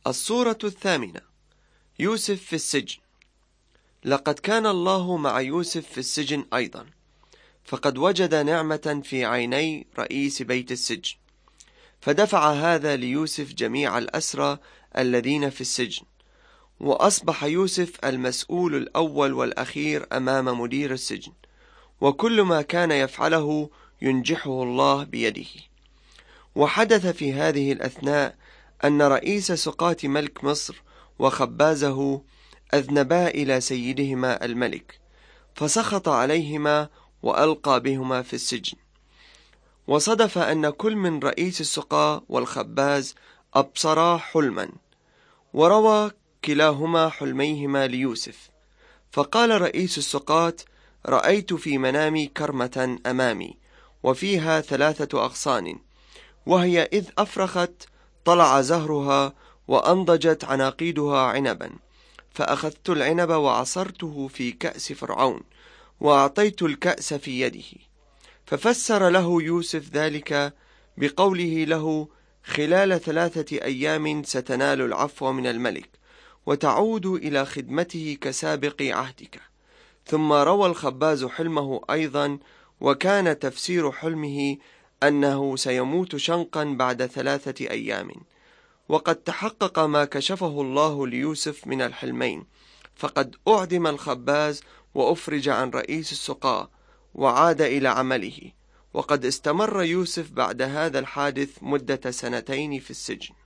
الصورة 8. يوسف في السجن. لقد كان الله مع يوسف في السجن أيضا، فقد وجد نعمة في عيني رئيس بيت السجن، فدفع هذا ليوسف جميع الأسرى الذين في السجن، وأصبح يوسف المسؤول الأول والأخير أمام مدير السجن، وكل ما كان يفعله ينجحه الله بيده. وحدث في هذه الأثناء أن رئيس سقاة ملك مصر وخبازه أذنبا إلى سيدهما الملك، فسخط عليهما وألقى بهما في السجن. وصدف أن كل من رئيس السقاة والخباز أبصرا حلما، وروى كلاهما حلميهما ليوسف. فقال رئيس السقاة: رأيت في منامي كرمة أمامي، وفيها 3 أغصان، وهي إذ أفرخت طلع زهرها وأنضجت عناقيدها عنبا، فأخذت العنب وعصرته في كأس فرعون، وأعطيت الكأس في يده. ففسر له يوسف ذلك بقوله له: خلال 3 أيام ستنال العفو من الملك، وتعود إلى خدمته كسابق عهدك. ثم روى الخباز حلمه أيضا، وكان تفسير حلمه أنه سيموت شنقا بعد 3 أيام. وقد تحقق ما كشفه الله ليوسف من الحلمين، فقد أعدم الخباز وأفرج عن رئيس السقاة وعاد إلى عمله. وقد استمر يوسف بعد هذا الحادث مدة 2 في السجن.